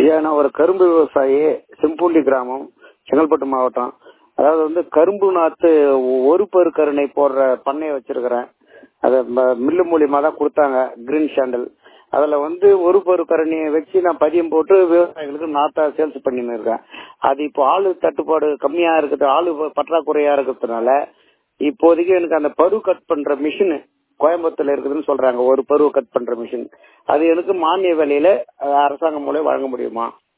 ஐயா, நான் ஒரு கரும்பு விவசாயி, செம்பூண்டி கிராமம், செங்கல்பட்டு மாவட்டம். அதாவது கரும்பு நாத்து ஒரு பருக்கருணை போடுற பண்ணையை வச்சிருக்கிறேன். அதை மில்லு மூலியமா தான் கொடுத்தாங்க, கிரீன் சாண்டல். அதுல ஒரு பருக்கரணியை வச்சு நான் பதியம் போட்டு விவசாயிகளுக்கு நாத்தா சேல்ஸ் பண்ணின்னு இருக்கேன். அது இப்போ ஆளு தட்டுப்பாடு கம்மியா இருக்குது, ஆளு பற்றாக்குறையா இருக்கிறதுனால இப்போதைக்கு எனக்கு அந்த பரு கட் பண்ற மிஷின் கோயம்புத்தூர்ல இருக்குதுன்னு சொல்றாங்க. ஒரு பருவ கட் பண்ற மிஷின் அது எனக்கு மானிய விலையில அரசாங்கம் மூலம் வழங்க முடியுமா?